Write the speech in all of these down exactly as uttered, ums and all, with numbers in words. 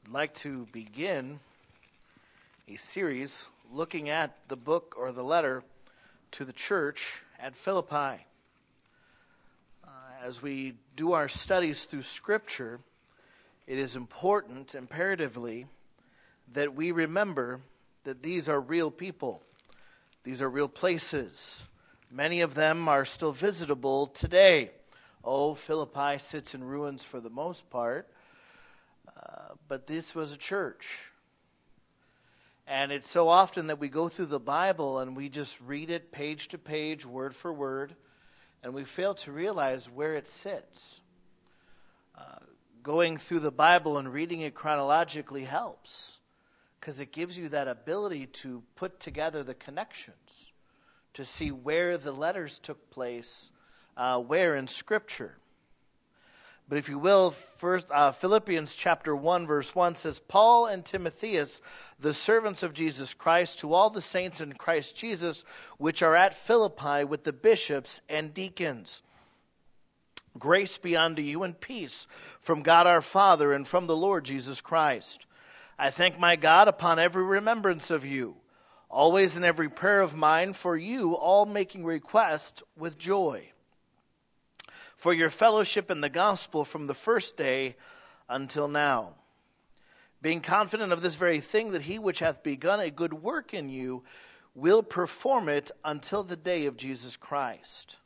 I'd like to begin a series looking at the book or the letter to the church at Philippi. Uh, as we do our studies through Scripture, it is important, imperatively, that we remember that these are real people. These are real places. Many of them are still visitable today. Oh, Philippi sits in ruins for the most part, uh, but this was a church. And it's so often that we go through the Bible and we just read it page to page, word for word, and we fail to realize where it sits. Uh, going through the Bible and reading it chronologically helps, because it gives you that ability to put together the connections, to see where the letters took place, uh, where in Scripture. But if you will, first uh, Philippians chapter one, verse one says, Paul and Timotheus, the servants of Jesus Christ, to all the saints in Christ Jesus, which are at Philippi with the bishops and deacons. Grace be unto you and peace from God our Father and from the Lord Jesus Christ. I thank my God upon every remembrance of you, always in every prayer of mine for you, all making request with joy, for your fellowship in the gospel from the first day until now, being confident of this very thing, that he which hath begun a good work in you will perform it until the day of Jesus Christ.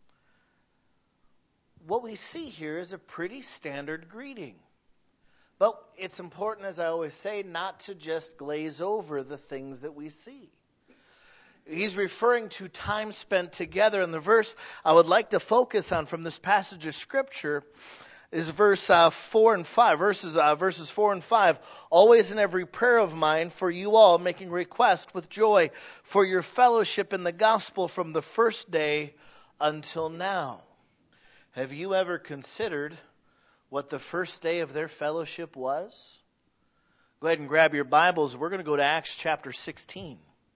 What we see here is a pretty standard greeting. But it's important, as I always say, not to just glaze over the things that we see. He's referring to time spent together. And the verse I would like to focus on from this passage of Scripture is verse uh, four and five. Verses, uh, verses four and five. Always in every prayer of mine for you all, making request with joy for your fellowship in the gospel from the first day until now. Have you ever considered what the first day of their fellowship was? Go ahead and grab your Bibles. We're going to go to Acts chapter sixteen.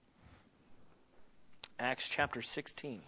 Acts chapter sixteen.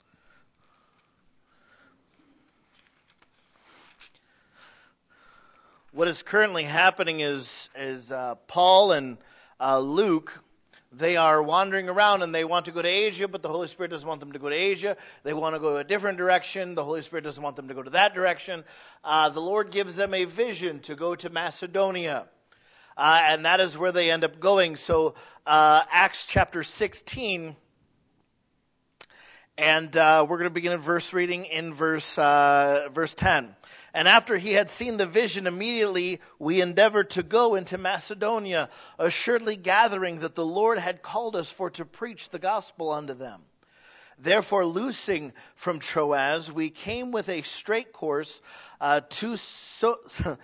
What is currently happening is, is uh, Paul and uh, Luke, they are wandering around and they want to go to Asia, but the Holy Spirit doesn't want them to go to Asia. They want to go a different direction. The Holy Spirit doesn't want them to go to that direction. Uh, the Lord gives them a vision to go to Macedonia. Uh, and that is where they end up going. So uh, Acts chapter sixteen, and uh, we're going to begin at verse reading in verse uh, verse ten. And after he had seen the vision, immediately we endeavored to go into Macedonia, assuredly gathering that the Lord had called us for to preach the gospel unto them. Therefore, loosing from Troas, we came with a straight course uh, to so-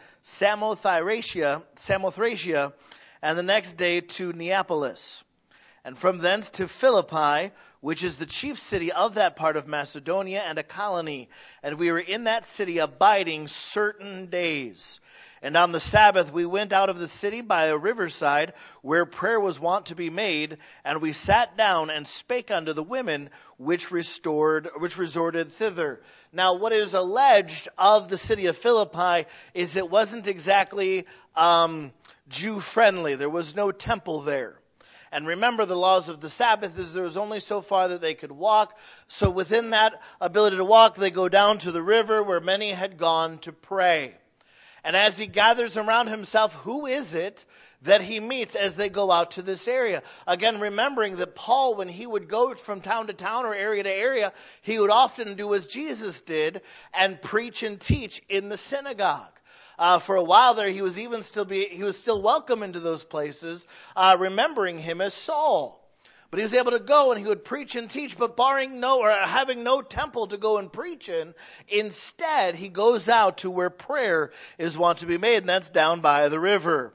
Samothracia, Samothracia, and the next day to Neapolis, and from thence to Philippi, which is the chief city of that part of Macedonia and a colony. And we were in that city abiding certain days. And on the Sabbath we went out of the city by a riverside, where prayer was wont to be made, and we sat down and spake unto the women which restored, which resorted thither. Now, what is alleged of the city of Philippi is it wasn't exactly um, Jew-friendly. There was no temple there. And remember, the laws of the Sabbath is there was only so far that they could walk. So within that ability to walk, they go down to the river where many had gone to pray. And as he gathers around himself, who is it that he meets as they go out to this area? Again, remembering that Paul, when he would go from town to town or area to area, he would often do as Jesus did and preach and teach in the synagogue. Uh, for a while there, he was even still be he was still welcome into those places, uh, remembering him as Saul. But he was able to go and he would preach and teach, but barring no or having no temple to go and preach in, instead he goes out to where prayer is wont to be made, and that's down by the river.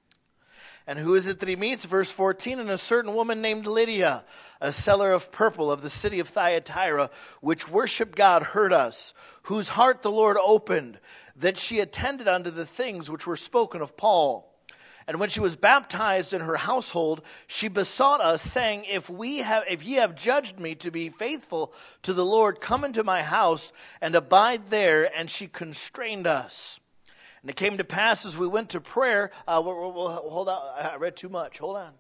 And who is it that he meets? Verse fourteen, and a certain woman named Lydia, a seller of purple of the city of Thyatira, which worshiped God, heard us, whose heart the Lord opened, that she attended unto the things which were spoken of Paul. And when she was baptized in her household, she besought us, saying, If we have, if ye have judged me to be faithful to the Lord, come into my house and abide there. And she constrained us. And it came to pass as we went to prayer. Uh, we'll, we'll, hold on. I read too much. Hold on.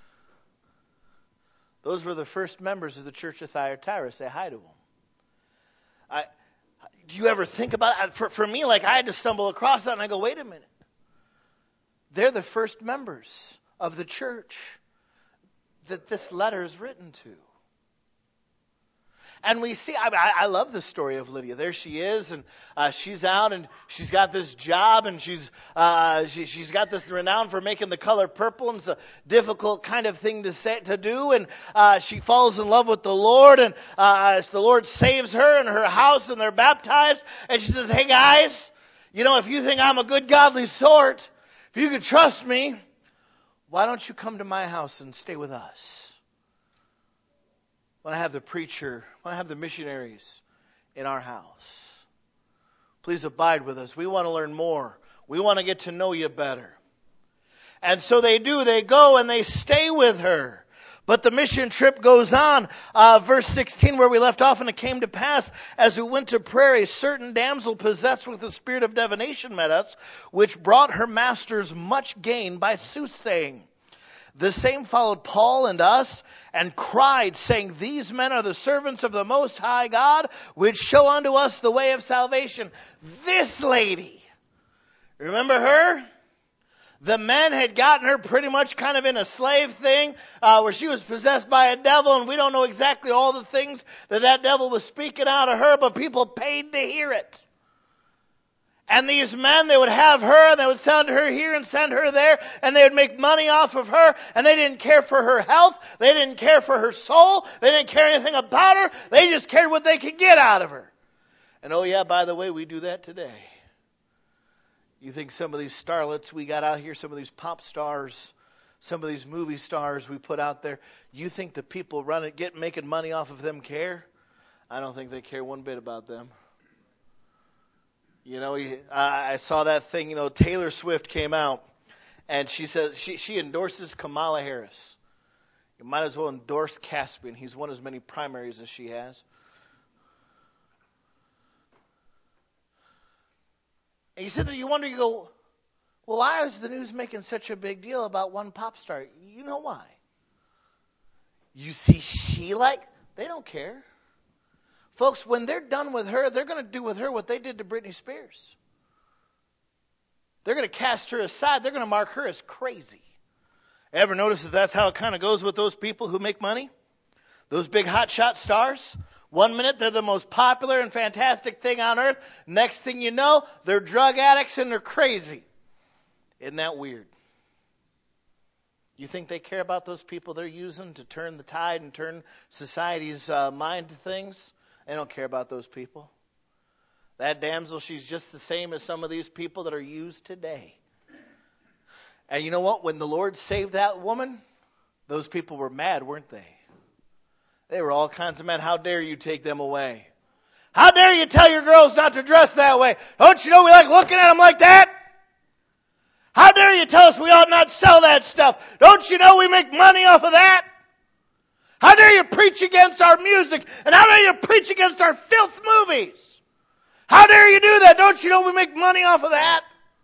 Those were the first members of the church of Thyatira. Say hi to them. I, do you ever think about it? For, for me, like I had to stumble across that and I go, wait a minute. They're the first members of the church that this letter is written to. And we see, I, I love the story of Lydia. There she is, and uh, she's out, and she's got this job, and she's uh, she, she's got this renown for making the color purple, and it's a difficult kind of thing to say, to do. And uh, she falls in love with the Lord, and uh, the Lord saves her and her house, and they're baptized. And she says, "Hey guys, you know, if you think I'm a good, godly sort, if you could trust me, why don't you come to my house and stay with us? When I have the preacher, when I have the missionaries in our house. Please abide with us. We want to learn more. We want to get to know you better." And so they do. They go and they stay with her. But the mission trip goes on. Uh, verse sixteen, where we left off, "And it came to pass, as we went to prayer, a certain damsel possessed with the spirit of divination met us, which brought her masters much gain by soothsaying. The same followed Paul and us, and cried, saying, These men are the servants of the Most High God, which show unto us the way of salvation." This lady, remember her? The men had gotten her pretty much kind of in a slave thing, uh, where she was possessed by a devil, and we don't know exactly all the things that that devil was speaking out of her, but people paid to hear it. And these men, they would have her, and they would send her here and send her there, and they would make money off of her, and they didn't care for her health, they didn't care for her soul, they didn't care anything about her, they just cared what they could get out of her. And oh yeah, by the way, we do that today. You think some of these starlets we got out here, some of these pop stars, some of these movie stars we put out there, you think the people running, get making money off of them care? I don't think they care one bit about them. You know, I saw that thing, you know, Taylor Swift came out, and she says she, she endorses Kamala Harris. You might as well endorse Caspian. He's won as many primaries as she has. And you sit there, you wonder, you go, well, why is the news making such a big deal about one pop star? You know why. You see, she like, they don't care. Folks, when they're done with her, they're going to do with her what they did to Britney Spears. They're going to cast her aside. They're going to mark her as crazy. Ever notice that that's how it kind of goes with those people who make money? Those big hotshot stars? One minute they're the most popular and fantastic thing on earth. Next thing you know, they're drug addicts and they're crazy. Isn't that weird? You think they care about those people they're using to turn the tide and turn society's uh, mind to things? They don't care about those people. That damsel, she's just the same as some of these people that are used today. And you know what? When the Lord saved that woman, those people were mad, weren't they? They were all kinds of mad. How dare you take them away? How dare you tell your girls not to dress that way? Don't you know we like looking at them like that? How dare you tell us we ought not sell that stuff? Don't you know we make money off of that? How dare you preach against our music? And how dare you preach against our filth movies? How dare you do that? Don't you know we make money off of that?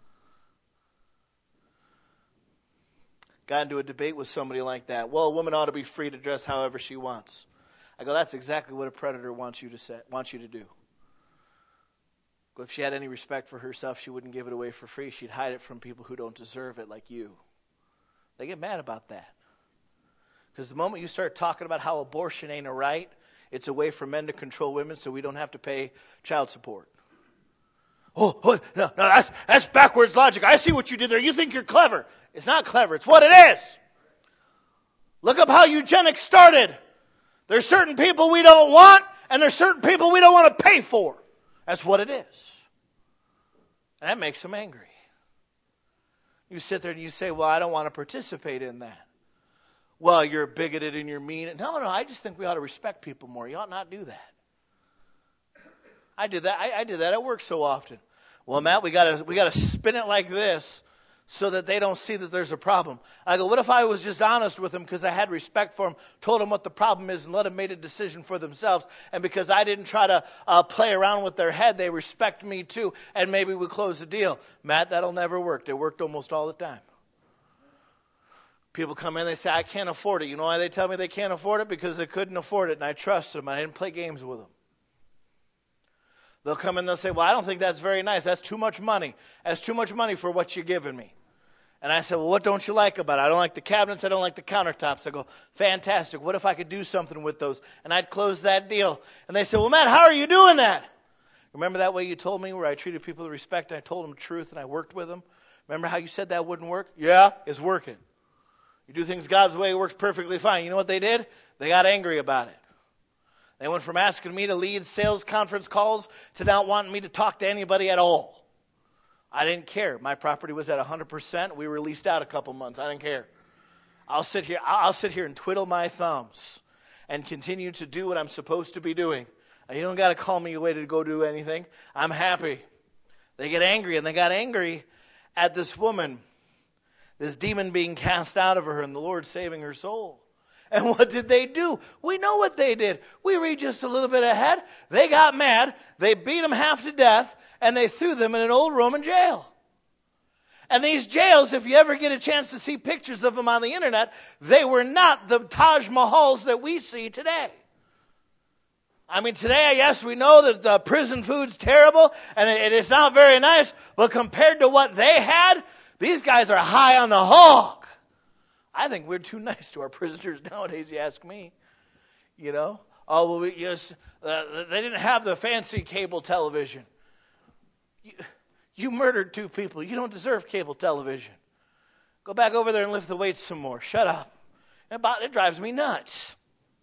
Got into a debate with somebody like that. Well, a woman ought to be free to dress however she wants. I go, that's exactly what a predator wants you to say, wants you to do. But if she had any respect for herself, she wouldn't give it away for free. She'd hide it from people who don't deserve it like you. They get mad about that. Because the moment you start talking about how abortion ain't a right, it's a way for men to control women so we don't have to pay child support. Oh, oh no, no, that's, that's backwards logic. I see what you did there. You think you're clever. It's not clever. It's what it is. Look up how eugenics started. There's certain people we don't want, and there's certain people we don't want to pay for. That's what it is. And that makes them angry. You sit there and you say, well, I don't want to participate in that. Well, you're bigoted and you're mean. No, no, I just think we ought to respect people more. You ought not do that. I did that. I, I did that at work so often. Well, Matt, we gotta we gotta spin it like this so that they don't see that there's a problem. I go, what if I was just honest with them because I had respect for them, told them what the problem is, and let them make a decision for themselves, and because I didn't try to uh, play around with their head, they respect me too, and maybe we close the deal. Matt, that'll never work. It worked almost all the time. People come in, they say, I can't afford it. You know why they tell me they can't afford it? Because they couldn't afford it, and I trusted them. I didn't play games with them. They'll come in, they'll say, well, I don't think that's very nice. That's too much money. That's too much money for what you're giving me. And I said, well, what don't you like about it? I don't like the cabinets. I don't like the countertops. I go, fantastic. What if I could do something with those? And I'd close that deal. And they said, well, Matt, how are you doing that? Remember that way you told me where I treated people with respect and I told them the truth and I worked with them? Remember how you said that wouldn't work? Yeah, it's working. You do things God's way, it works perfectly fine. You know what they did? They got angry about it. They went from asking me to lead sales conference calls to not wanting me to talk to anybody at all. I didn't care. My property was at one hundred percent. We were leased out a couple months. I didn't care. I'll sit here, I'll sit here and twiddle my thumbs and continue to do what I'm supposed to be doing. You don't got to call me away to go do anything. I'm happy. They get angry, and they got angry at this woman, this demon being cast out of her and the Lord saving her soul. And what did they do? We know what they did. We read just a little bit ahead. They got mad. They beat them half to death, and they threw them in an old Roman jail. And these jails, if you ever get a chance to see pictures of them on the internet, they were not the Taj Mahals that we see today. I mean, today, yes, we know that the prison food's terrible, and it is not very nice, but compared to what they had, these guys are high on the hog. I think we're too nice to our prisoners nowadays, you ask me. You know? Oh, well, we, yes, uh, they didn't have the fancy cable television. You, you murdered two people. You don't deserve cable television. Go back over there and lift the weights some more. Shut up. It, it drives me nuts.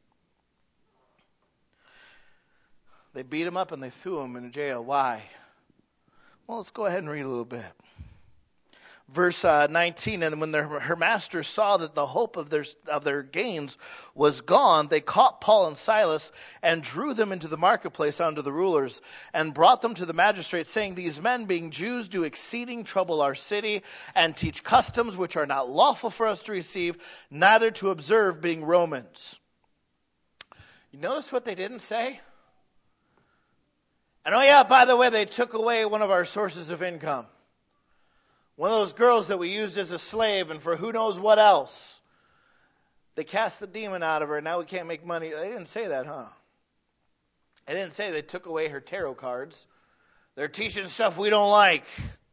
They beat him up and they threw him in jail. Why? Well, let's go ahead and read a little bit. Verse uh, nineteen, and when their, her masters saw that the hope of their of their gains was gone, they caught Paul and Silas and drew them into the marketplace unto the rulers and brought them to the magistrates, saying, these men, being Jews, do exceeding trouble our city and teach customs which are not lawful for us to receive, neither to observe, being Romans. You notice what they didn't say? And oh yeah, by the way, they took away one of our sources of income. One of those girls that we used as a slave and for who knows what else. They cast the demon out of her and now we can't make money. They didn't say that, huh? They didn't say they took away her tarot cards. They're teaching stuff we don't like.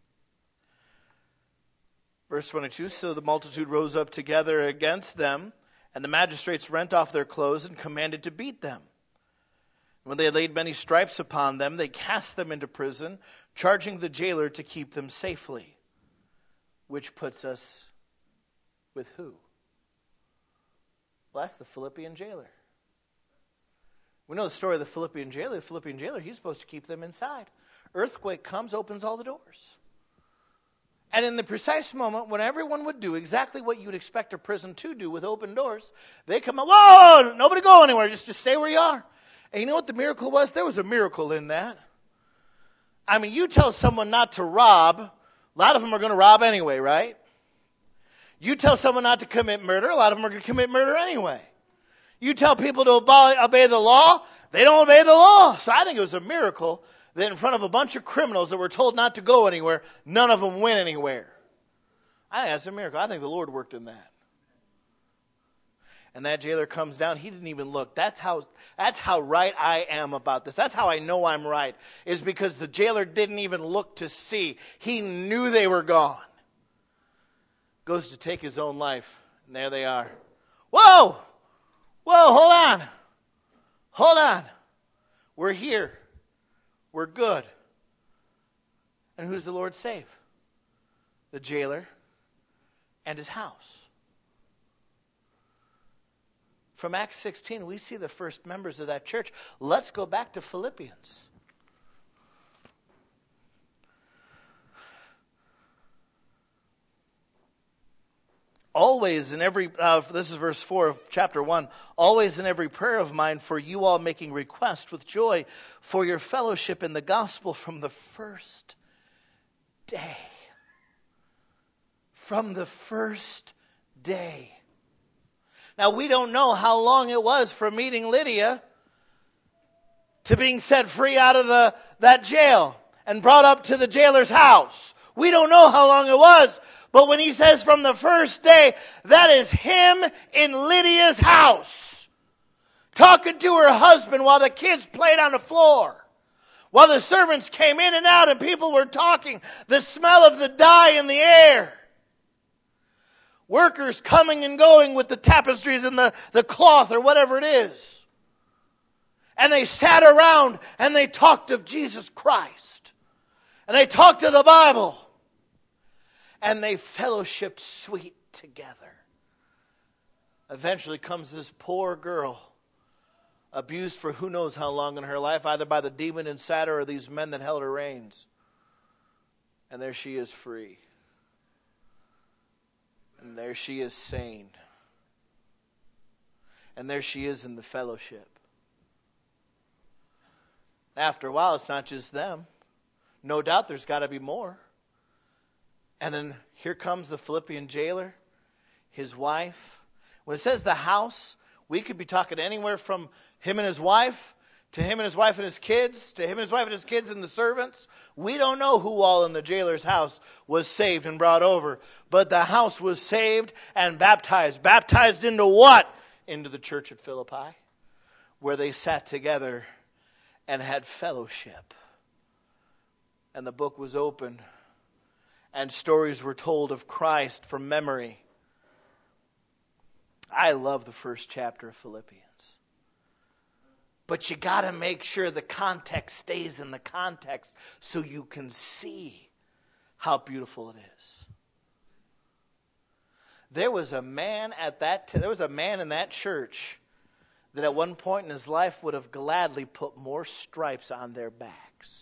Verse twenty-two, so the multitude rose up together against them, and the magistrates rent off their clothes and commanded to beat them. When they had laid many stripes upon them, they cast them into prison, charging the jailer to keep them safely. Which puts us with who? Well, that's the Philippian jailer. We know the story of the Philippian jailer. The Philippian jailer, he's supposed to keep them inside. Earthquake comes, opens all the doors. And in the precise moment when everyone would do exactly what you would expect a prison to do with open doors, they come out, whoa, nobody go anywhere, just, just stay where you are. And you know what the miracle was? There was a miracle in that. I mean, you tell someone not to rob, a lot of them are going to rob anyway, right? You tell someone not to commit murder, a lot of them are going to commit murder anyway. You tell people to obey the law, they don't obey the law. So I think it was a miracle that in front of a bunch of criminals that were told not to go anywhere, none of them went anywhere. I think that's a miracle. I think the Lord worked in that. And that jailer comes down. He didn't even look. That's how, that's how right I am about this. That's how I know I'm right, is because the jailer didn't even look to see. He knew they were gone. Goes to take his own life. And there they are. Whoa! Whoa, hold on. Hold on. We're here. We're good. And who's the Lord save? The jailer and his house. From Acts sixteen, we see the first members of that church. Let's go back to Philippians. Always in every, uh, this is verse four of chapter one, always in every prayer of mine for you all making request with joy for your fellowship in the gospel from the first day. from the first day. Now, we don't know how long it was from meeting Lydia to being set free out of the that jail and brought up to the jailer's house. We don't know how long it was. But when he says from the first day, that is him in Lydia's house, talking to her husband while the kids played on the floor, while the servants came in and out and people were talking, the smell of the dye in the air. Workers coming and going with the tapestries and the, the cloth or whatever it is. And they sat around and they talked of Jesus Christ. And they talked of the Bible. And they fellowshiped sweet together. Eventually comes this poor girl, abused for who knows how long in her life, either by the demon inside her or these men that held her reins. And there she is free. And there she is sane. And there she is in the fellowship. After a while, it's not just them. No doubt there's got to be more. And then here comes the Philippian jailer, his wife. When it says the house, we could be talking anywhere from him and his wife, to him and his wife and his kids, to him and his wife and his kids and the servants. We don't know who all in the jailer's house was saved and brought over. But the house was saved and baptized. Baptized into what? Into the church at Philippi, where they sat together and had fellowship. And the book was opened. And stories were told of Christ from memory. I love the first chapter of Philippians. But you got to make sure the context stays in the context so you can see how beautiful it is. There was a man at that t- there was a man in that church that at one point in his life would have gladly put more stripes on their backs.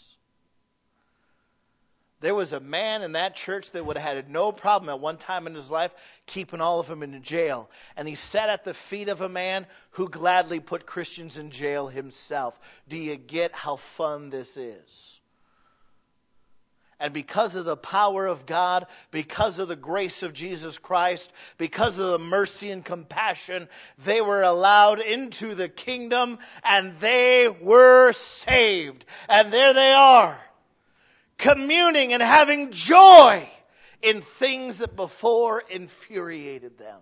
There was a man in that church that would have had no problem at one time in his life keeping all of them in jail. And he sat at the feet of a man who gladly put Christians in jail himself. Do you get how fun this is? And because of the power of God, because of the grace of Jesus Christ, because of the mercy and compassion, they were allowed into the kingdom and they were saved. And there they are, communing and having joy in things that before infuriated them.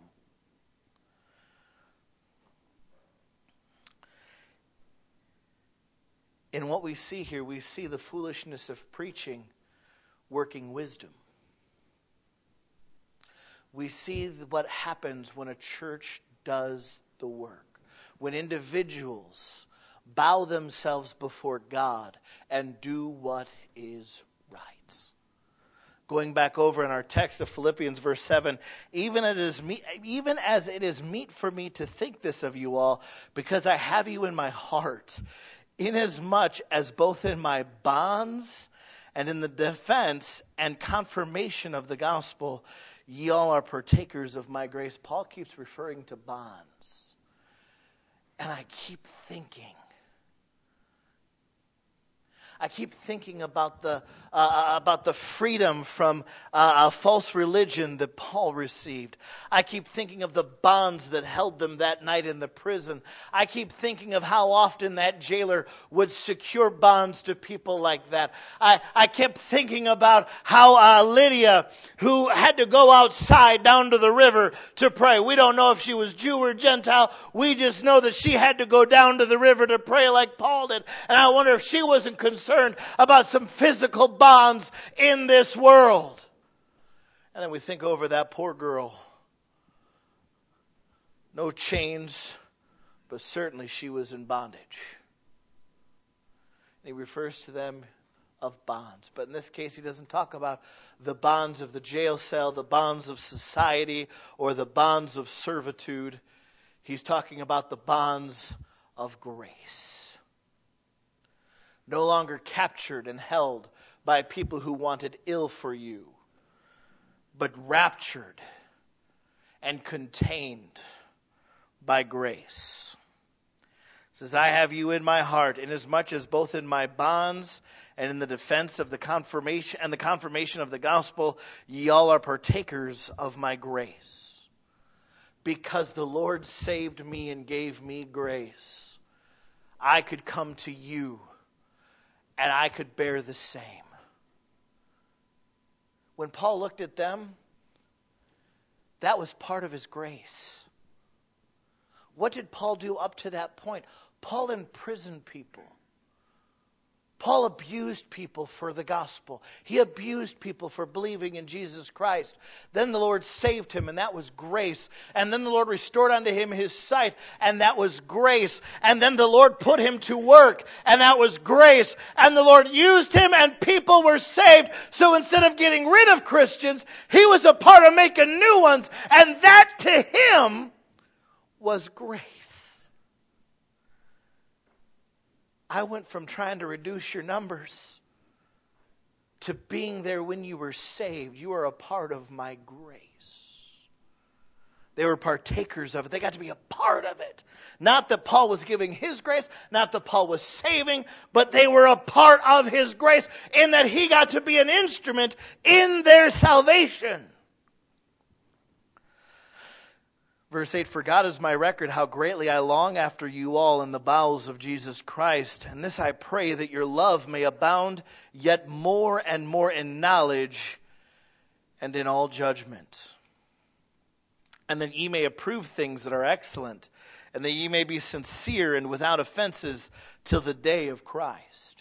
In what we see here, we see the foolishness of preaching working wisdom. We see what happens when a church does the work. When individuals bow themselves before God and do what is right. Going back over in our text of Philippians verse seven, even it is me, even as it is meet for me to think this of you all, because I have you in my heart, inasmuch as both in my bonds and in the defense and confirmation of the gospel, ye all are partakers of my grace. Paul keeps referring to bonds. And I keep thinking, I keep thinking about the uh, about the freedom from uh, a false religion that Paul received. I keep thinking of the bonds that held them that night in the prison. I keep thinking of how often that jailer would secure bonds to people like that. I, I kept thinking about how uh, Lydia, who had to go outside down to the river to pray. We don't know if she was Jew or Gentile. We just know that she had to go down to the river to pray like Paul did. And I wonder if she wasn't concerned about some physical bonds in this world. And then we think over that poor girl. No chains, but certainly she was in bondage. And he refers to them of bonds. But in this case, he doesn't talk about the bonds of the jail cell, the bonds of society, or the bonds of servitude. He's talking about the bonds of grace. No longer captured and held by people who wanted ill for you, but raptured and contained by grace. says, I have you in my heart, inasmuch as both in my bonds and in the defense of the confirmation and the confirmation of the gospel, ye all are partakers of my grace. Because the Lord saved me and gave me grace, I could come to you and I could bear the same. When Paul looked at them, that was part of his grace. What did Paul do up to that point? Paul imprisoned people. Paul abused people for the gospel. He abused people for believing in Jesus Christ. Then the Lord saved him, and that was grace. And then the Lord restored unto him his sight, and that was grace. And then the Lord put him to work, and that was grace. And the Lord used him, and people were saved. So instead of getting rid of Christians, he was a part of making new ones. And that to him was grace. I went from trying to reduce your numbers to being there when you were saved. You are a part of my grace. They were partakers of it. They got to be a part of it. Not that Paul was giving his grace, not that Paul was saving, but they were a part of his grace in that he got to be an instrument in their salvation. Verse eight, for God is my record, how greatly I long after you all in the bowels of Jesus Christ. And this I pray, that your love may abound yet more and more in knowledge and in all judgment. And that ye may approve things that are excellent, and that ye may be sincere and without offenses till the day of Christ.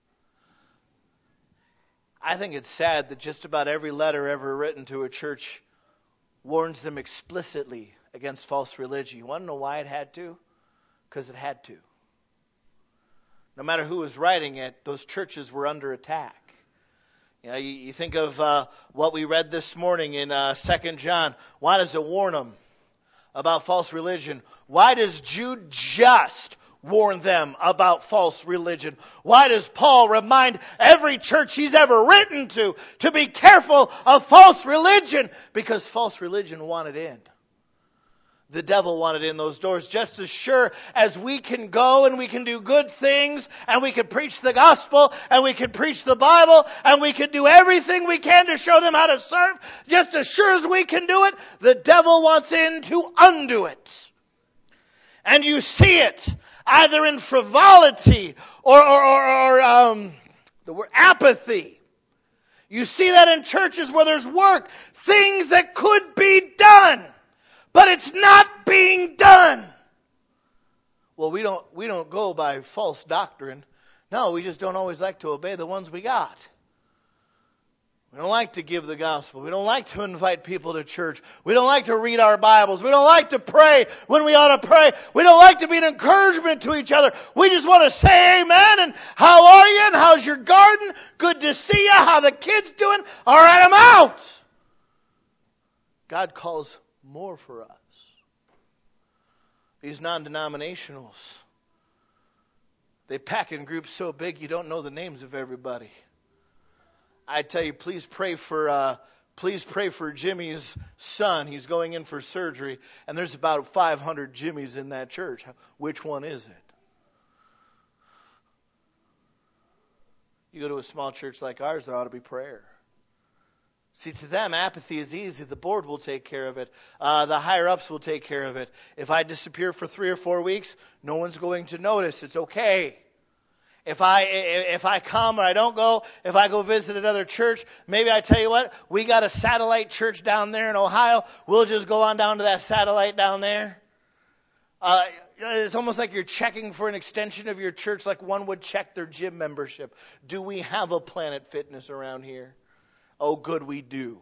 I think it's sad that just about every letter ever written to a church warns them explicitly against false religion. You want to know why it had to? Because it had to. No matter who was writing it, those churches were under attack. You know, you, you think of uh, what we read this morning in uh, Second John. Why does it warn them about false religion? Why does Jude just warn them about false religion? Why does Paul remind every church he's ever written to to be careful of false religion? Because false religion wanted in. The devil wanted in those doors. Just as sure as we can go and we can do good things and we can preach the gospel and we can preach the Bible and we can do everything we can to show them how to serve, just as sure as we can do it, the devil wants in to undo it. And you see it either in frivolity or, or, or, or um, the word apathy. You see that in churches where there's work, things that could be done. But it's not being done. Well, we don't we don't go by false doctrine. No, we just don't always like to obey the ones we got. We don't like to give the gospel. We don't like to invite people to church. We don't like to read our Bibles. We don't like to pray when we ought to pray. We don't like to be an encouragement to each other. We just want to say amen and how are you and how's your garden? Good to see you. How the kids doing? All right, I'm out. God calls more for us. These non-denominationals, they pack in groups so big you don't know the names of everybody. I tell you, please pray for uh, please pray for Jimmy's son. He's going in for surgery, and there's about five hundred Jimmys in that church. Which one is it? You go to a small church like ours, there ought to be prayer. See, to them, apathy is easy. The board will take care of it. Uh, the higher-ups will take care of it. If I disappear for three or four weeks, no one's going to notice. It's okay. If I if I come or I don't go, if I go visit another church, maybe I tell you what, we got a satellite church down there in Ohio. We'll just go on down to that satellite down there. Uh, it's almost like you're checking for an extension of your church like one would check their gym membership. Do we have a Planet Fitness around here? Oh, good, we do.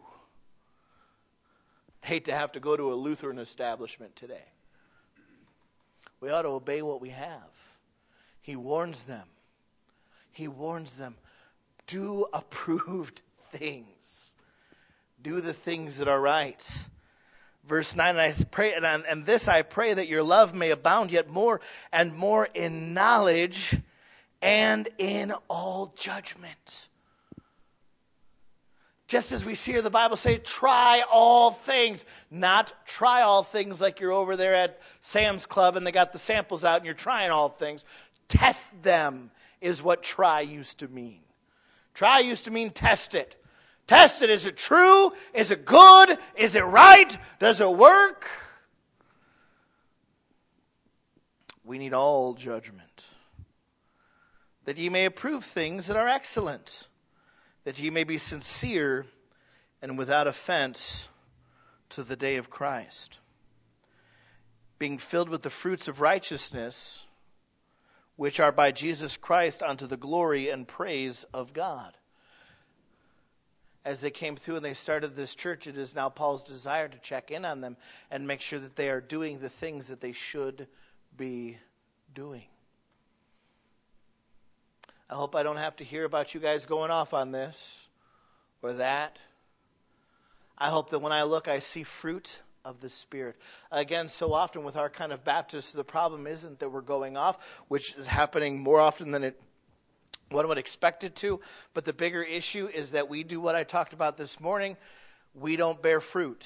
Hate to have to go to a Lutheran establishment today. We ought to obey what we have. He warns them. He warns them. Do approved things. Do the things that are right. Verse nine, and I pray, and, and this I pray, that your love may abound yet more and more in knowledge and in all judgment. Just as we see here the Bible say, try all things. Not try all things like you're over there at Sam's Club and they got the samples out and you're trying all things. Test them is what try used to mean. Try used to mean test it. Test it. Is it true? Is it good? Is it right? Does it work? We need all judgment. That ye may approve things that are excellent. That ye may be sincere and without offense to the day of Christ. Being filled with the fruits of righteousness, which are by Jesus Christ unto the glory and praise of God. As they came through and they started this church, it is now Paul's desire to check in on them and make sure that they are doing the things that they should be doing. I hope I don't have to hear about you guys going off on this or that. I hope that when I look, I see fruit of the Spirit. Again, so often with our kind of Baptists, the problem isn't that we're going off, which is happening more often than it one would expect it to, but the bigger issue is that we do what I talked about this morning. We don't bear fruit.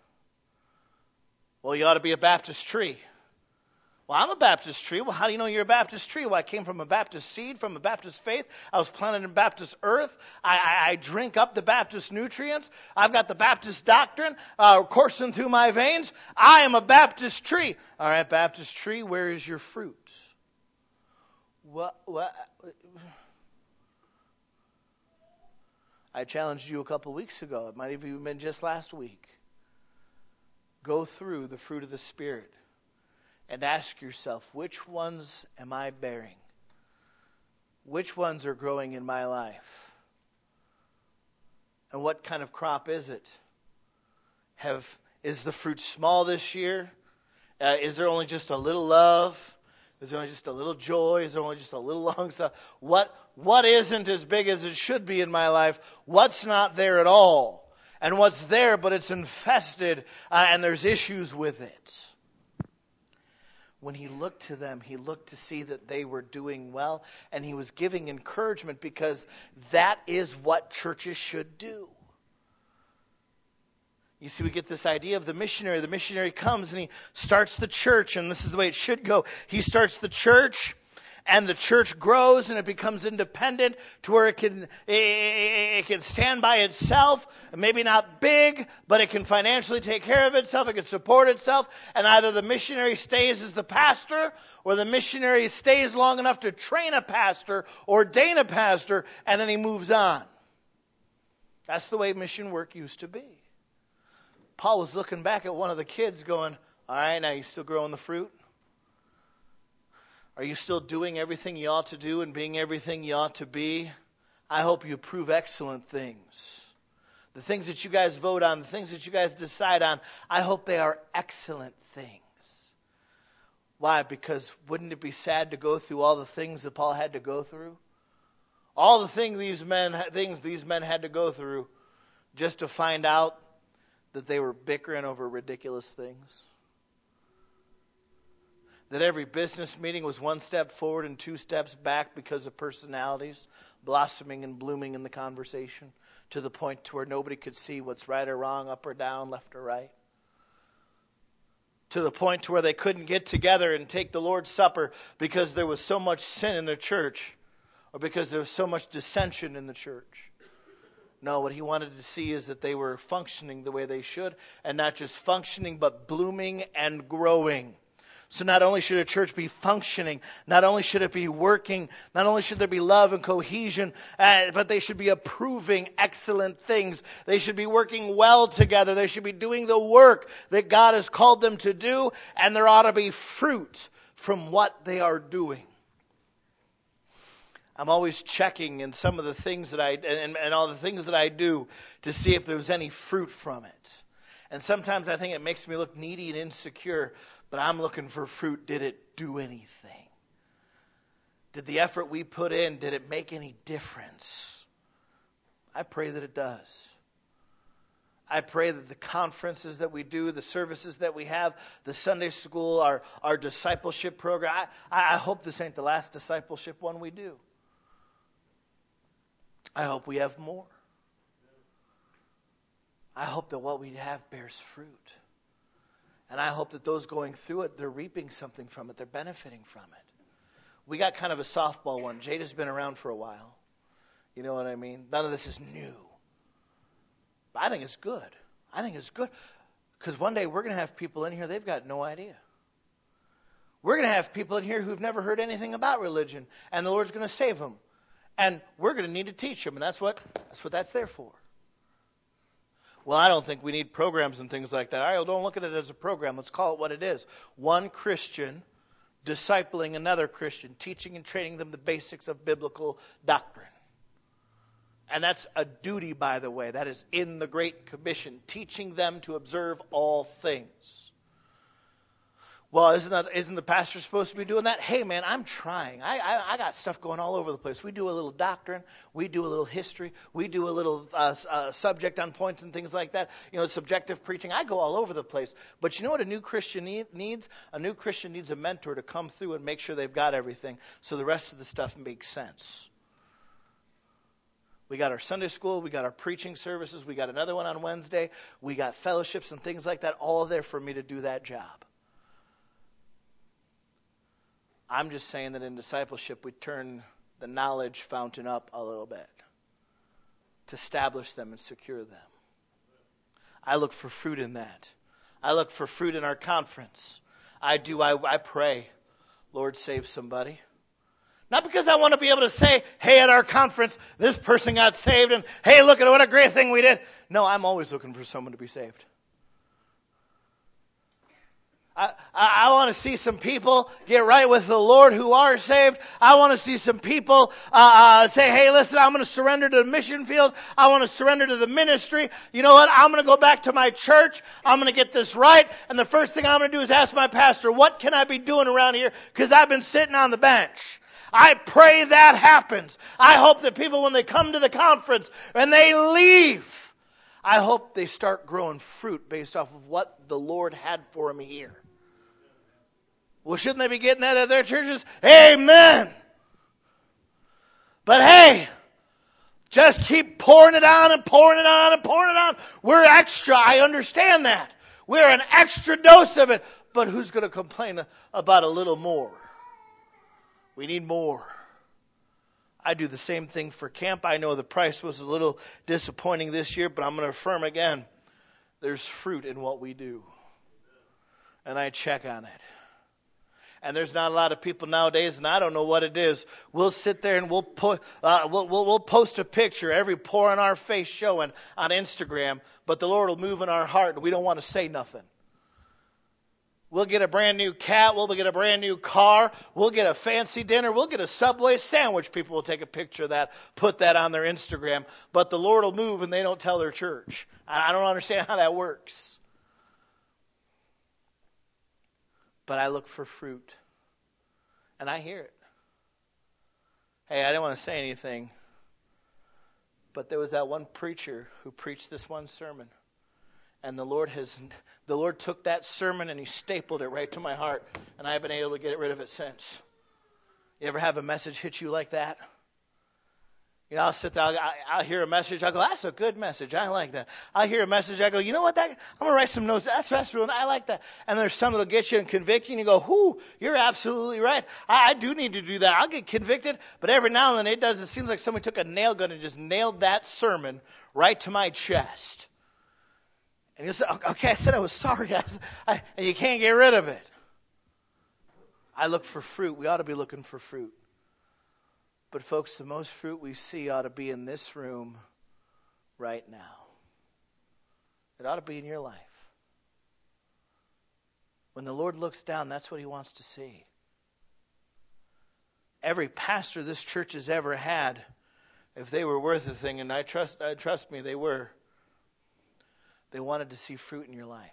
Well, you ought to be a Baptist tree. Well, I'm a Baptist tree. Well, how do you know you're a Baptist tree? Well, I came from a Baptist seed, from a Baptist faith. I was planted in Baptist earth. I, I, I drink up the Baptist nutrients. I've got the Baptist doctrine uh, coursing through my veins. I am a Baptist tree. All right, Baptist tree, where is your fruit? What? What? I challenged you a couple weeks ago. It might have even been just last week. Go through the fruit of the Spirit. And ask yourself, which ones am I bearing? Which ones are growing in my life? And what kind of crop is it? Have is the fruit small this year? Uh, is there only just a little love? Is there only just a little joy? Is there only just a little long stuff? What what isn't as big as it should be in my life? What's not there at all? And what's there but it's infested uh, and there's issues with it? When he looked to them, he looked to see that they were doing well, and he was giving encouragement because that is what churches should do. You see, we get this idea of the missionary. The missionary comes and he starts the church, and this is the way it should go. He starts the church, and the church grows, and it becomes independent to where it can it can stand by itself. Maybe not big, but it can financially take care of itself. It can support itself. And either the missionary stays as the pastor, or the missionary stays long enough to train a pastor, ordain a pastor, and then he moves on. That's the way mission work used to be. Paul was looking back at one of the kids going, all right, now you still growing the fruit? Are you still doing everything you ought to do and being everything you ought to be? I hope you prove excellent things. The things that you guys vote on, the things that you guys decide on, I hope they are excellent things. Why? Because wouldn't it be sad to go through all the things that Paul had to go through? All the things these men, things these men had to go through just to find out that they were bickering over ridiculous things. That every business meeting was one step forward and two steps back because of personalities blossoming and blooming in the conversation to the point to where nobody could see what's right or wrong, up or down, left or right. To the point to where they couldn't get together and take the Lord's Supper because there was so much sin in the church or because there was so much dissension in the church. No, what he wanted to see is that they were functioning the way they should, and not just functioning, but blooming and growing. So not only should a church be functioning, not only should it be working, not only should there be love and cohesion, uh, but they should be approving excellent things. They should be working well together. They should be doing the work that God has called them to do, and there ought to be fruit from what they are doing. I'm always checking in some of the things that I, and, and all the things that I do to see if there's any fruit from it. And sometimes I think it makes me look needy and insecure, but I'm looking for fruit. Did it do anything? Did the effort we put in, did it make any difference? I pray that it does. I pray that the conferences that we do, the services that we have, the Sunday school, our, our discipleship program, I, I hope this ain't the last discipleship one we do. I hope we have more. I hope that what we have bears fruit. And I hope that those going through it, they're reaping something from it. They're benefiting from it. We got kind of a softball one. Jada's been around for a while. You know what I mean? None of this is new. But I think it's good. I think it's good. Because one day we're going to have people in here, they've got no idea. We're going to have people in here who've never heard anything about religion. And the Lord's going to save them. And we're going to need to teach them. And that's what that's what that's there for. Well, I don't think we need programs and things like that. All right, well, don't look at it as a program. Let's call it what it is. One Christian discipling another Christian, teaching and training them the basics of biblical doctrine. And that's a duty, by the way. That is in the Great Commission, teaching them to observe all things. Well, isn't that, isn't the pastor supposed to be doing that? Hey, man, I'm trying. I, I I got stuff going all over the place. We do a little doctrine. We do a little history. We do a little uh, uh, subject on points and things like that. You know, subjective preaching. I go all over the place. But you know what a new Christian need, needs? A new Christian needs a mentor to come through and make sure they've got everything so the rest of the stuff makes sense. We got our Sunday school. We got our preaching services. We got another one on Wednesday. We got fellowships and things like that, all there for me to do that job. I'm just saying that in discipleship, we turn the knowledge fountain up a little bit to establish them and secure them. I look for fruit in that. I look for fruit in our conference. I do. I, I pray, Lord, save somebody. Not because I want to be able to say, hey, at our conference, this person got saved, and hey, look at what a great thing we did. No, I'm always looking for someone to be saved. I, I, I want to see some people get right with the Lord who are saved. I want to see some people uh, uh, say, hey, listen, I'm going to surrender to the mission field. I want to surrender to the ministry. You know what? I'm going to go back to my church. I'm going to get this right. And the first thing I'm going to do is ask my pastor, what can I be doing around here? Because I've been sitting on the bench. I pray that happens. I hope that people, when they come to the conference and they leave, I hope they start growing fruit based off of what the Lord had for them here. Well, shouldn't they be getting that at their churches? Amen. But hey, just keep pouring it on and pouring it on and pouring it on. We're extra. I understand that. We're an extra dose of it. But who's going to complain about a little more? We need more. I do the same thing for camp. I know the price was a little disappointing this year, but I'm going to affirm again, there's fruit in what we do. And I check on it. And there's not a lot of people nowadays, and I don't know what it is. We'll sit there and we'll put, uh, we'll, we'll, we'll post a picture, every pore on our face showing on Instagram, but the Lord will move in our heart, and we don't want to say nothing. We'll get a brand new cat. We'll get a brand new car. We'll get a fancy dinner. We'll get a Subway sandwich. People will take a picture of that, put that on their Instagram. But the Lord will move and they don't tell their church. I don't understand how that works. But I look for fruit. And I hear it. Hey, I didn't want to say anything. But there was that one preacher who preached this one sermon. And the Lord has, the Lord took that sermon and He stapled it right to my heart. And I've been able to get rid of it since. You ever have a message hit you like that? You know, I'll sit there, I'll, I'll hear a message, I'll go, that's a good message, I like that. I'll hear a message, I go, you know what, that, I'm going to write some notes, that's, that's real, I like that. And there's some that'll get you and convict you, and you go, whoo, you're absolutely right. I, I do need to do that. I'll get convicted, but every now and then it does, it seems like somebody took a nail gun and just nailed that sermon right to my chest. And you say, okay, I said I was sorry, I was, I, and you can't get rid of it. I look for fruit. We ought to be looking for fruit. But folks, the most fruit we see ought to be in this room right now. It ought to be in your life. When the Lord looks down, that's what He wants to see. Every pastor this church has ever had, if they were worth a thing, and I trust, uh, trust me, they were, they wanted to see fruit in your life.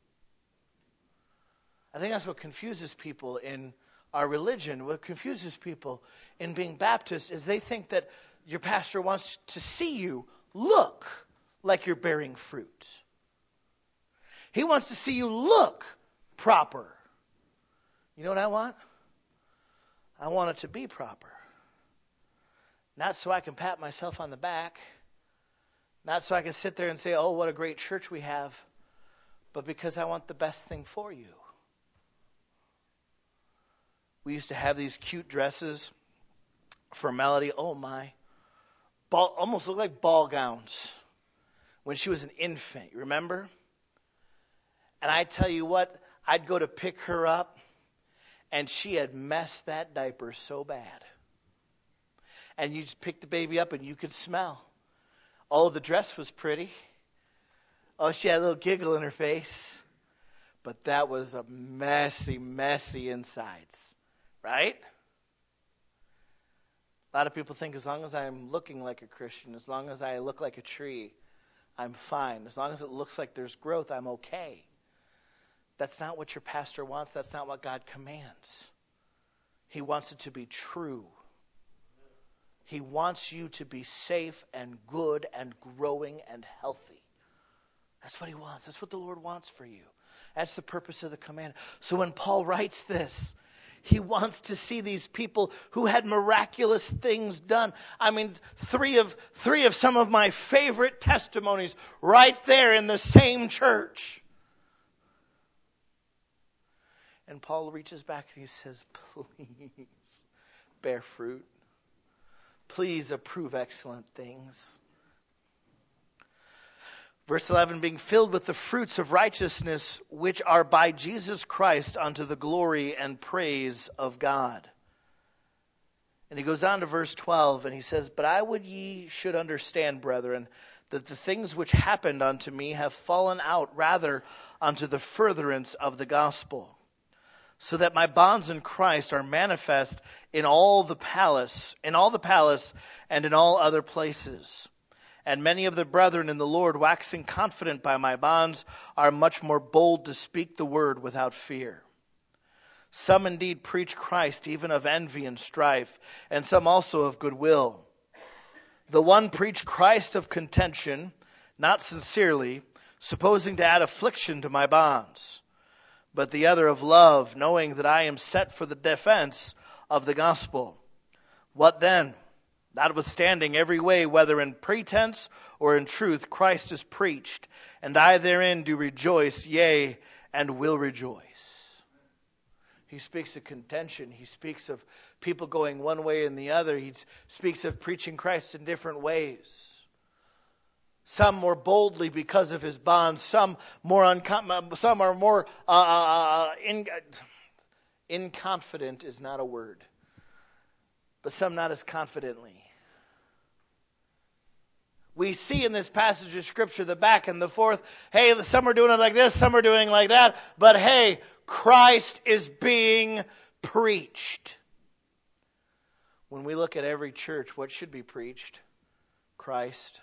I think that's what confuses people in our religion. What confuses people in being Baptist is they think that your pastor wants to see you look like you're bearing fruit. He wants to see you look proper. You know what I want? I want it to be proper. Not so I can pat myself on the back. Not so I can sit there and say, oh, what a great church we have, but because I want the best thing for you. We used to have these cute dresses for Melody. Oh, my. Ball, almost looked like ball gowns when she was an infant. You remember? And I tell you what, I'd go to pick her up, and she had messed that diaper so bad. And you just pick the baby up, and you could smell. Oh, the dress was pretty. Oh, she had a little giggle in her face. But that was a messy, messy insides. Right? A lot of people think as long as I'm looking like a Christian, as long as I look like a tree, I'm fine. As long as it looks like there's growth, I'm okay. That's not what your pastor wants. That's not what God commands. He wants it to be true. He wants you to be safe and good and growing and healthy. That's what he wants. That's what the Lord wants for you. That's the purpose of the command. So when Paul writes this, he wants to see these people who had miraculous things done. I mean, three of three of some of my favorite testimonies right there in the same church. And Paul reaches back and he says, please bear fruit. Please approve excellent things. Verse eleven, being filled with the fruits of righteousness, which are by Jesus Christ unto the glory and praise of God. And he goes on to verse twelve, and he says, but I would ye should understand, brethren, that the things which happened unto me have fallen out rather unto the furtherance of the gospel, so that my bonds in Christ are manifest in all the palace, in all the palace and in all other places. And many of the brethren in the Lord, waxing confident by my bonds, are much more bold to speak the word without fear. Some indeed preach Christ, even of envy and strife, and some also of goodwill. The one preached Christ of contention, not sincerely, supposing to add affliction to my bonds. But the other of love, knowing that I am set for the defense of the gospel. What then? Notwithstanding every way, whether in pretense or in truth, Christ is preached, and I therein do rejoice, yea, and will rejoice. He speaks of contention. He speaks of people going one way and the other. He speaks of preaching Christ in different ways. Some more boldly because of his bonds. Some more uncom- Some are more uh, uh, in, inconfident is not a word. But some not as confidently. We see in this passage of Scripture the back and the forth. Hey, some are doing it like this, some are doing it like that. But hey, Christ is being preached. When we look at every church, what should be preached? Christ.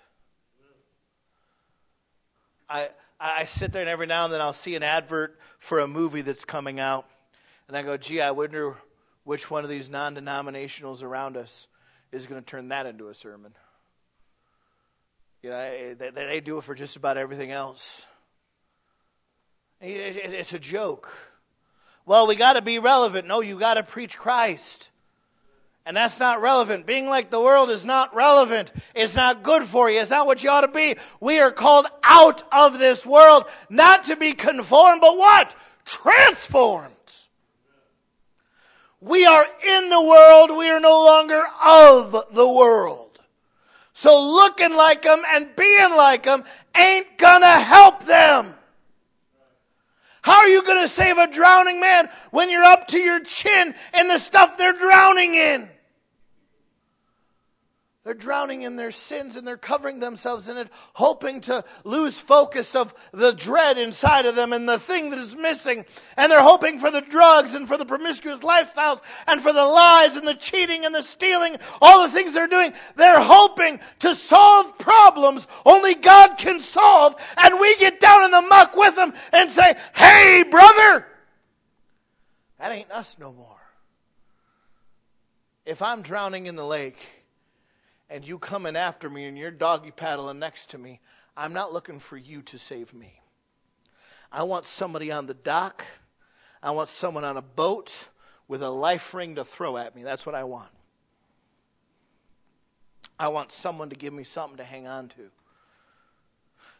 I I sit there and every now and then I'll see an advert for a movie that's coming out. And I go, gee, I wonder which one of these non-denominationals around us is going to turn that into a sermon. You know, they, they do it for just about everything else. It's a joke. Well, we got to be relevant. No, you got to preach Christ. And that's not relevant. Being like the world is not relevant. It's not good for you. It's not what you ought to be. We are called out of this world, not to be conformed, but what? Transformed. We are in the world. We are no longer of the world. So looking like them and being like them ain't gonna help them. How are you gonna save a drowning man when you're up to your chin in the stuff they're drowning in? They're drowning in their sins and they're covering themselves in it, hoping to lose focus of the dread inside of them and the thing that is missing. And they're hoping for the drugs and for the promiscuous lifestyles and for the lies and the cheating and the stealing, all the things they're doing. They're hoping to solve problems only God can solve. And we get down in the muck with them and say, hey, brother, that ain't us no more. If I'm drowning in the lake, and you coming after me and you're doggy paddling next to me, I'm not looking for you to save me. I want somebody on the dock. I want someone on a boat with a life ring to throw at me. That's what I want. I want someone to give me something to hang on to.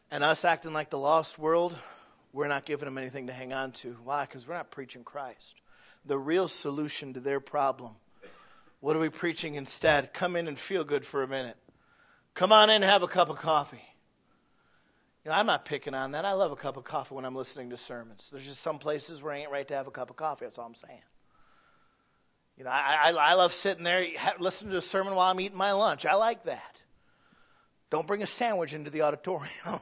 And us acting like the lost world, we're not giving them anything to hang on to. Why? Because we're not preaching Christ. The real solution to their problem. What are we preaching instead? Come in and feel good for a minute. Come on in and have a cup of coffee. You know, I'm not picking on that. I love a cup of coffee when I'm listening to sermons. There's just some places where it ain't right to have a cup of coffee. That's all I'm saying. You know, I, I, I love sitting there, listening to a sermon while I'm eating my lunch. I like that. Don't bring a sandwich into the auditorium. I'm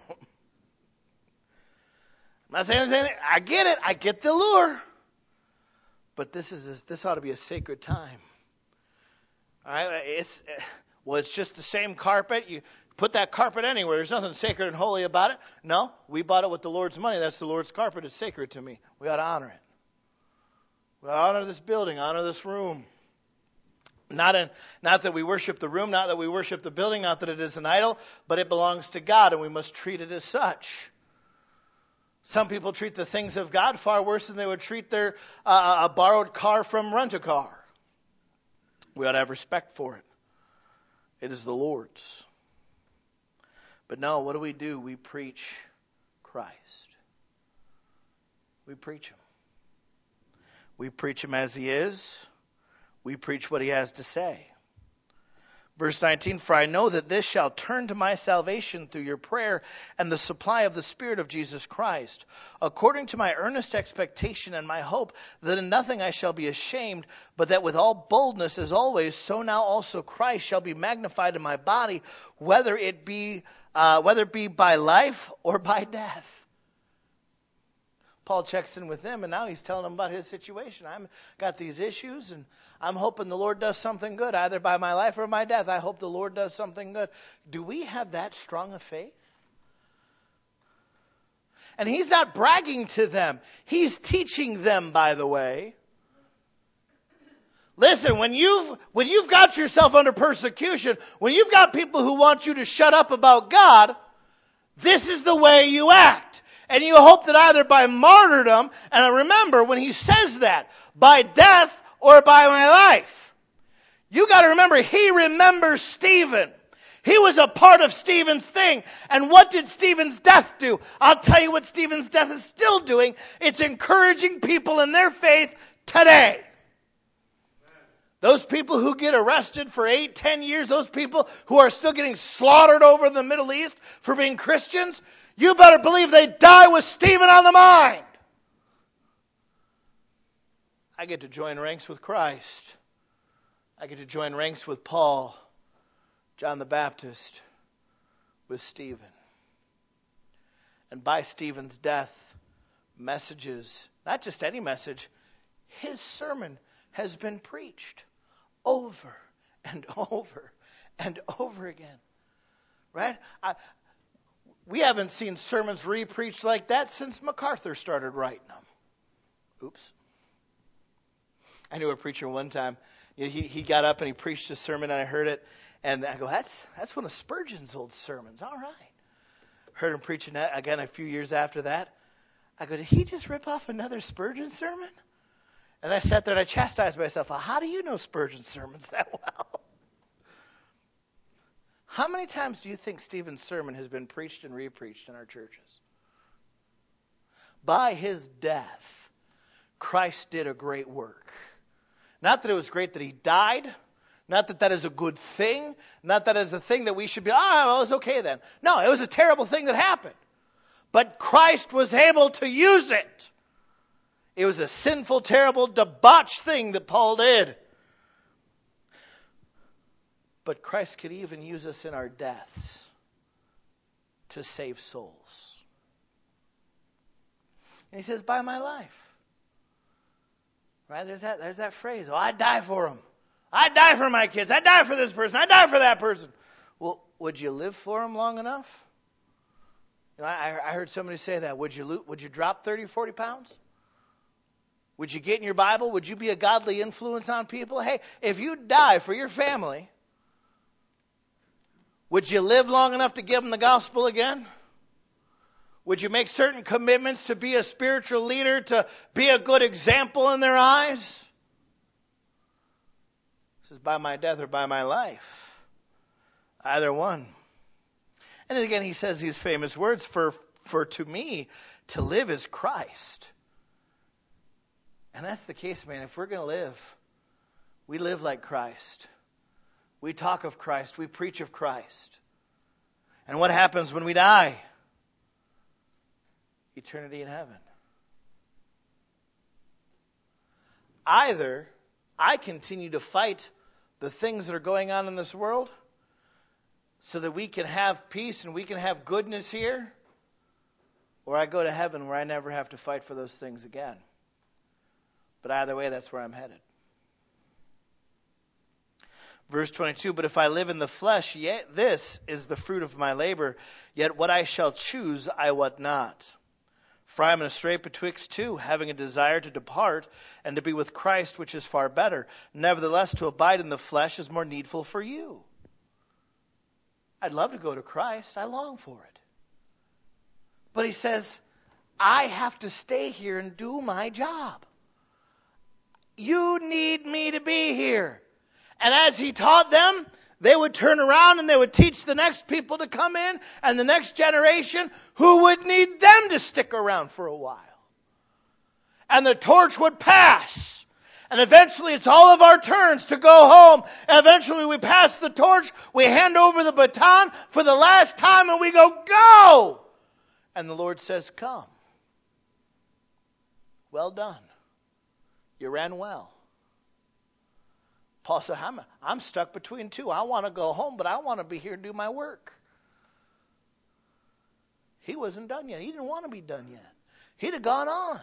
not saying anything. I get it. I get the lure. But this is a, this ought to be a sacred time. All right, it's well, it's just the same carpet. You put that carpet anywhere. There's nothing sacred and holy about it. No, we bought it with the Lord's money. That's the Lord's carpet. It's sacred to me. We ought to honor it. We ought to honor this building, honor this room. Not in, not that we worship the room, not that we worship the building, not that it is an idol, but it belongs to God, and we must treat it as such. Some people treat the things of God far worse than they would treat their uh, a borrowed car from Rent-A-Car. We ought to have respect for it. It is the Lord's. But no, what do we do? We preach Christ. We preach Him. We preach Him as He is. We preach what He has to say. Verse nineteen, for I know that this shall turn to my salvation through your prayer and the supply of the Spirit of Jesus Christ, according to my earnest expectation and my hope that in nothing I shall be ashamed, but that with all boldness as always, so now also Christ shall be magnified in my body, whether it be uh, whether it be by life or by death. Paul checks in with them, and now he's telling them about his situation. I've got these issues, and I'm hoping the Lord does something good, either by my life or my death. I hope the Lord does something good. Do we have that strong a faith? And he's not bragging to them. He's teaching them, by the way. Listen, when you've, when you've got yourself under persecution, when you've got people who want you to shut up about God, this is the way you act. And you hope that either by martyrdom, and remember when he says that, by death or by my life. You got to remember, he remembers Stephen. He was a part of Stephen's thing. And what did Stephen's death do? I'll tell you what Stephen's death is still doing. It's encouraging people in their faith today. Those people who get arrested for eight, ten years, those people who are still getting slaughtered over in the Middle East for being Christians, you better believe they die with Stephen on the mind. I get to join ranks with Christ. I get to join ranks with Paul, John the Baptist, with Stephen. And by Stephen's death, messages, not just any message, his sermon has been preached over and over and over again. Right? I, we haven't seen sermons re-preached like that since MacArthur started writing them. Oops. I knew a preacher one time, he, he got up and he preached a sermon and I heard it. And I go, that's that's one of Spurgeon's old sermons. All right. Heard him preaching that again a few years after that. I go, did he just rip off another Spurgeon sermon? And I sat there and I chastised myself. Well, how do you know Spurgeon's sermons that well? How many times do you think Stephen's sermon has been preached and re-preached in our churches? By his death, Christ did a great work. Not that it was great that he died. Not that that is a good thing. Not that is a thing that we should be, oh, well, it was okay then. No, it was a terrible thing that happened. But Christ was able to use it. It was a sinful, terrible, debauched thing that Paul did. But Christ could even use us in our deaths to save souls. And he says, by my life. Right? There's that, there's that phrase, oh, I'd die for them. I'd die for my kids. I'd die for this person. I'd die for that person. Well, would you live for them long enough? You know, I, I heard somebody say that. Would you, would you drop thirty, forty pounds? Would you get in your Bible? Would you be a godly influence on people? Hey, if you die for your family, would you live long enough to give them the gospel again? Would you make certain commitments to be a spiritual leader, to be a good example in their eyes? It says, by my death or by my life. Either one. And again, he says these famous words, for, for to me, to live is Christ. And that's the case, man. If we're going to live, we live like Christ. We talk of Christ. We preach of Christ. And what happens when we die? Eternity in heaven. Either I continue to fight the things that are going on in this world so that we can have peace and we can have goodness here, or I go to heaven where I never have to fight for those things again. But either way, that's where I'm headed. Verse twenty-two, but if I live in the flesh, yet this is the fruit of my labor, yet what I shall choose I wot not. For I am in a strait betwixt two, having a desire to depart and to be with Christ, which is far better. Nevertheless, to abide in the flesh is more needful for you. I'd love to go to Christ. I long for it. But he says, I have to stay here and do my job. You need me to be here. And as he taught them, they would turn around and they would teach the next people to come in and the next generation who would need them to stick around for a while. And the torch would pass. And eventually it's all of our turns to go home. And eventually we pass the torch, we hand over the baton for the last time and we go, go! And the Lord says, come. Well done. You ran well. Paul said, I'm, I'm stuck between two. I want to go home, but I want to be here and do my work. He wasn't done yet. He didn't want to be done yet. He'd have gone on.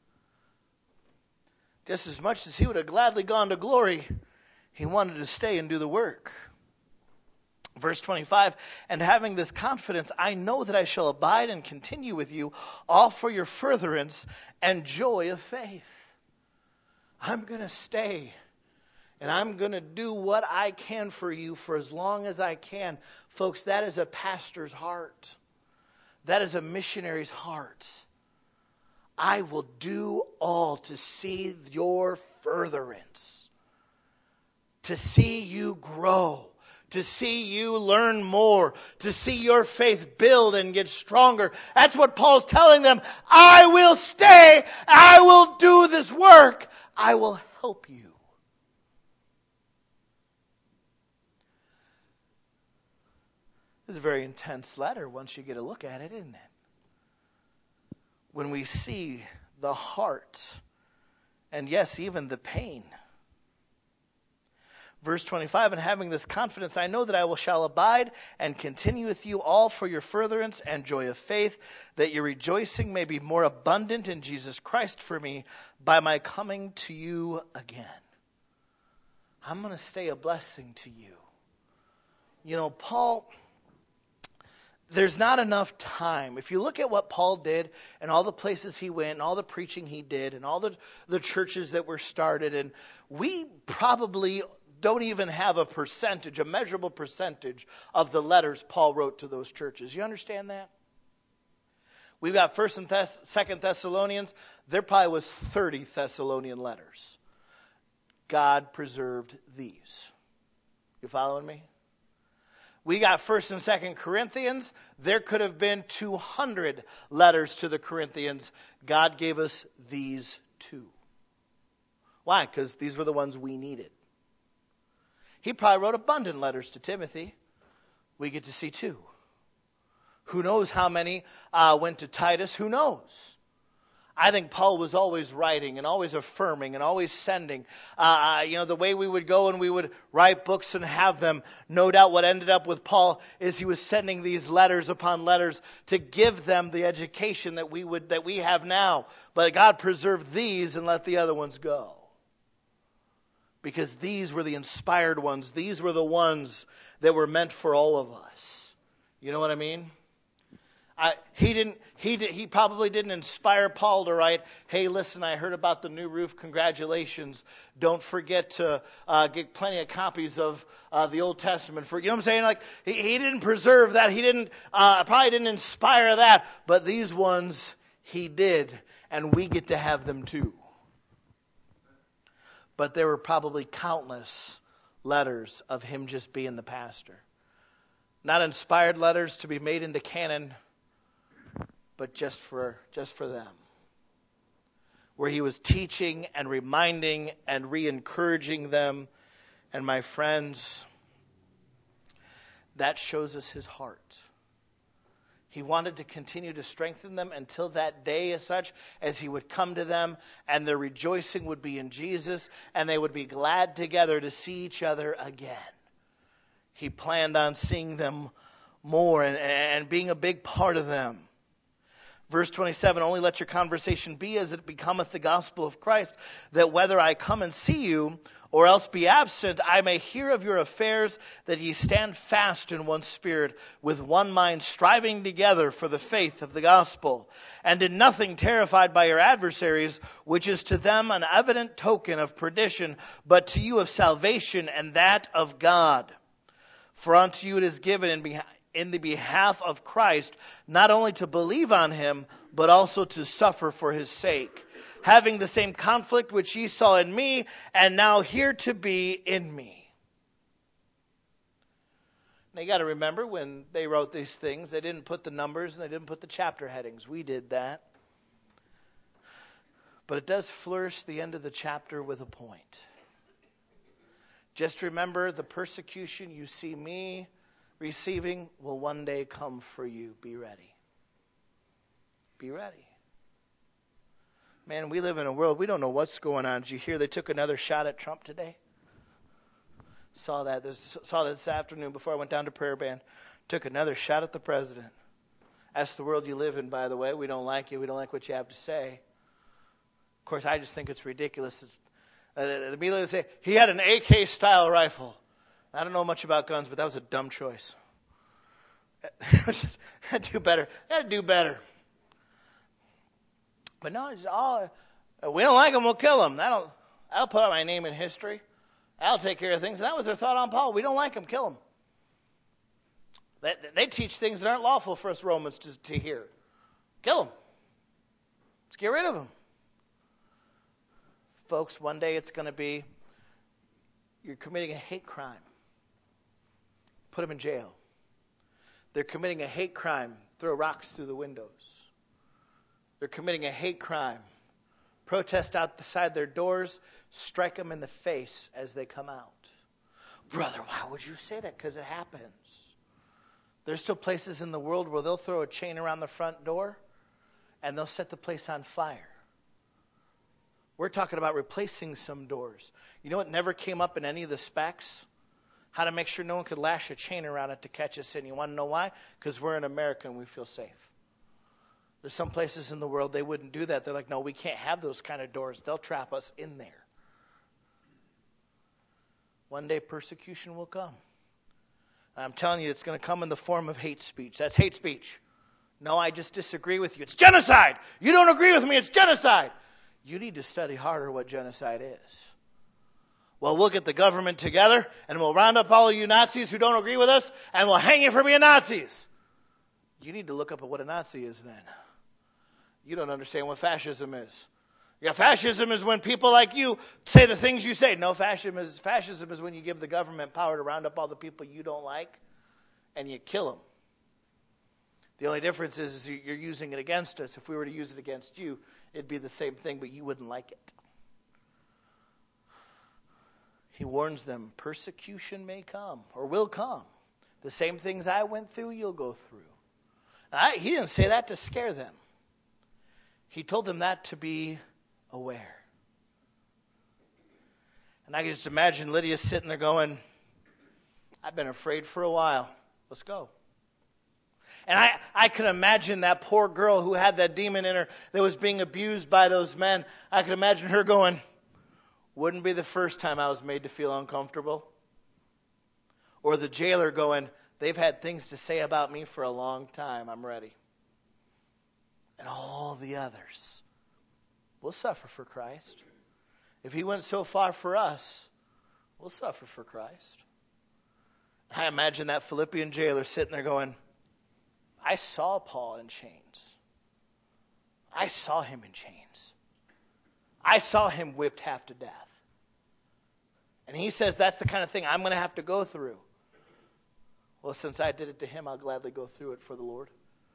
Just as much as he would have gladly gone to glory, he wanted to stay and do the work. Verse twenty-five, and having this confidence, I know that I shall abide and continue with you, all for your furtherance and joy of faith. I'm going to stay. And I'm going to do what I can for you for as long as I can. Folks, that is a pastor's heart. That is a missionary's heart. I will do all to see your furtherance. To see you grow. To see you learn more. To see your faith build and get stronger. That's what Paul's telling them. I will stay. I will do this work. I will help you. This is a very intense letter once you get a look at it, isn't it? When we see the heart, and yes, even the pain. Verse twenty-five, and having this confidence, I know that I will shall abide and continue with you all for your furtherance and joy of faith, that your rejoicing may be more abundant in Jesus Christ for me by my coming to you again. I'm going to stay a blessing to you. You know, Paul... There's not enough time. If you look at what Paul did and all the places he went and all the preaching he did and all the, the churches that were started, and we probably don't even have a percentage, a measurable percentage of the letters Paul wrote to those churches. You understand that? We've got First and Thess- Second Thessalonians. There probably was thirty Thessalonian letters. God preserved these. You following me? We got First and Second Corinthians. There could have been two hundred letters to the Corinthians. God gave us these two. Why? Because these were the ones we needed. He probably wrote abundant letters to Timothy. We get to see two. Who knows how many uh, went to Titus? Who knows? I think Paul was always writing and always affirming and always sending. Uh, you know, the way we would go and we would write books and have them, no doubt what ended up with Paul is he was sending these letters upon letters to give them the education that we would that we have now. But God preserved these and let the other ones go. Because these were the inspired ones. These were the ones that were meant for all of us. You know what I mean? I, he didn't. He did, he probably didn't inspire Paul to write, "Hey, listen, I heard about the new roof. Congratulations! Don't forget to uh, get plenty of copies of uh, the Old Testament." For you know what I'm saying? Like he, he didn't preserve that. He didn't. Uh, probably didn't inspire that. But these ones he did, and we get to have them too. But there were probably countless letters of him just being the pastor. Not inspired letters to be made into canon, but just for just for them. Where he was teaching and reminding and re-encouraging them. And my friends, that shows us his heart. He wanted to continue to strengthen them until that day, as such as he would come to them and their rejoicing would be in Jesus and they would be glad together to see each other again. He planned on seeing them more and, and being a big part of them. Verse twenty-seven, only let your conversation be as it becometh the gospel of Christ, that whether I come and see you or else be absent, I may hear of your affairs, that ye stand fast in one spirit, with one mind, striving together for the faith of the gospel, and in nothing terrified by your adversaries, which is to them an evident token of perdition, but to you of salvation, and that of God. For unto you it is given in behalf in the behalf of Christ, not only to believe on him, but also to suffer for his sake, having the same conflict which ye saw in me, and now here to be in me. Now you got to remember, when they wrote these things, they didn't put the numbers and they didn't put the chapter headings. We did that. But it does flourish the end of the chapter with a point. Just remember, the persecution you see me receiving will one day come for you. Be ready. Be ready. Man, we live in a world, we don't know what's going on. Did you hear they took another shot at Trump today? Saw that this, saw that this afternoon before I went down to prayer band. Took another shot at the president. That's the world you live in, by the way. We don't like you. We don't like what you have to say. Of course, I just think it's ridiculous. It's, uh, immediately they say, he had an A K style rifle. I don't know much about guns, but that was a dumb choice. I'd do better. I'd do better. But no, it's all, we don't like him, we'll kill him. That'll, that'll put out my name in history. That'll take care of things. And that was their thought on Paul. We don't like him, kill him. They, they teach things that aren't lawful for us Romans to, to hear. Kill him. Let's get rid of him. Folks, one day it's going to be, you're committing a hate crime. Put them in jail. They're committing a hate crime. Throw rocks through the windows. They're committing a hate crime. Protest outside their doors. Strike them in the face as they come out. Brother, why would you say that? Because it happens. There's still places in the world where they'll throw a chain around the front door and they'll set the place on fire. We're talking about replacing some doors. You know what never came up in any of the specs? How to make sure no one could lash a chain around it to catch us in. You want to know why? Because we're in America and we feel safe. There's some places in the world they wouldn't do that. They're like, no, we can't have those kind of doors. They'll trap us in there. One day persecution will come. I'm telling you, it's going to come in the form of hate speech. That's hate speech. No, I just disagree with you. It's genocide. You don't agree with me. It's genocide. You need to study harder what genocide is. Well, we'll get the government together and we'll round up all of you Nazis who don't agree with us and we'll hang you for being Nazis. You need to look up at what a Nazi is then. You don't understand what fascism is. Yeah, fascism is when people like you say the things you say. No, fascism is, fascism is when you give the government power to round up all the people you don't like and you kill them. The only difference is, is you're using it against us. If we were to use it against you, it'd be the same thing, but you wouldn't like it. He warns them, persecution may come, or will come. The same things I went through, you'll go through. I, he didn't say that to scare them. He told them that to be aware. And I can just imagine Lydia sitting there going, I've been afraid for a while. Let's go. And I, I can imagine that poor girl who had that demon in her that was being abused by those men. I can imagine her going, wouldn't be the first time I was made to feel uncomfortable. Or the jailer going, they've had things to say about me for a long time. I'm ready. And all the others will suffer for Christ. If he went so far for us, we'll suffer for Christ. I imagine that Philippian jailer sitting there going, I saw Paul in chains. I saw him in chains. I saw him whipped half to death. And he says that's the kind of thing I'm going to have to go through. Well, since I did it to him, I'll gladly go through it for the Lord.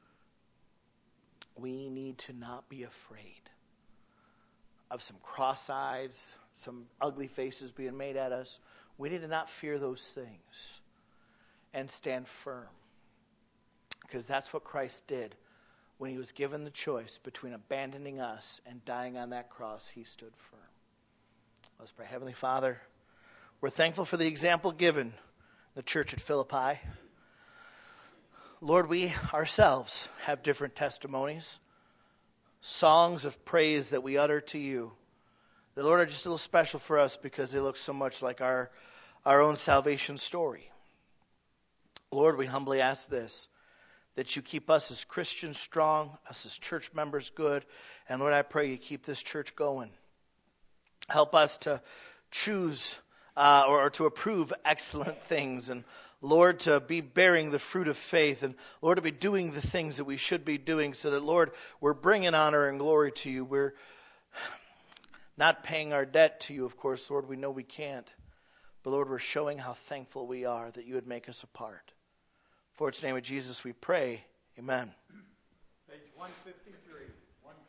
We need to not be afraid of some cross eyes, some ugly faces being made at us. We need to not fear those things and stand firm. Because that's what Christ did. When he was given the choice between abandoning us and dying on that cross, he stood firm. Let's pray. Heavenly Father, we're thankful for the example given the church at Philippi. Lord, we ourselves have different testimonies, songs of praise that we utter to you. The Lord are just a little special for us because they look so much like our, our own salvation story. Lord, we humbly ask this, that you keep us as Christians strong, us as church members good, and Lord, I pray you keep this church going. Help us to choose uh, or, or to approve excellent things, and Lord, to be bearing the fruit of faith, and Lord, to be doing the things that we should be doing, so that, Lord, we're bringing honor and glory to you. We're not paying our debt to you, of course, Lord, we know we can't. But Lord, we're showing how thankful we are that you would make us a part. For it's in the name of Jesus we pray. Amen. Page one fifty-three.